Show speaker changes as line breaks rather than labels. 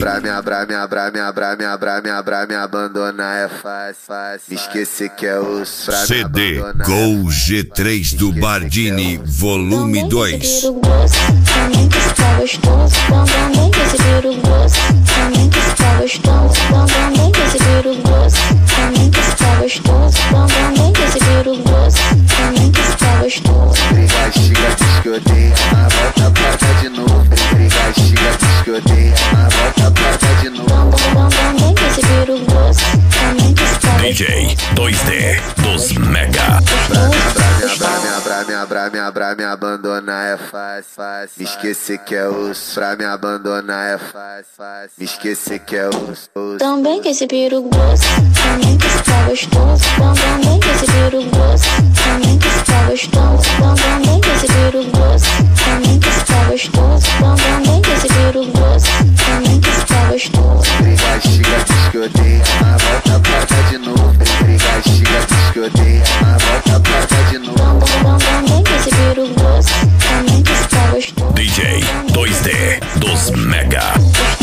Me abandonar é fácil. Esquecer que é osso.
CD Gol G3 do Bardini, volume 2.
Também que se tá gostoso, também que esse vira o gosto. Também que se tá gostoso, também que esse vira o gosto. Também que se tá gostoso, também que esse vira o gosto. Também que se tá gostoso.
Briga, xinga, diz que odeia, mas volta pra cá de novo. Briga, xinga, diz que odeia, mas volta pra cá de novo.
Também que esse vira o gosto. Também que se tá gostoso.
DJ 2D dos Mega.
Me abandonar é fácil. Esquecer que é osso. Me abandonar é fácil. Esquecer que é osso.
Também que esse vira o gosto. Também que se tá gostoso. Também que esse vira o gosto. Também que se tá gostoso. Também que esse vira o gosto. Também que se tá gostoso. Também que esse vira o gosto. Também que se tá gostoso.
Briga, xinga, diz que odeia, mas volta pra cá de novo. Briga, xinga, diz que odeia, mas volta pra cá de novo.
Também que esse vira o gosto. Também que se tá gostoso.
DJ 2D dos Mega.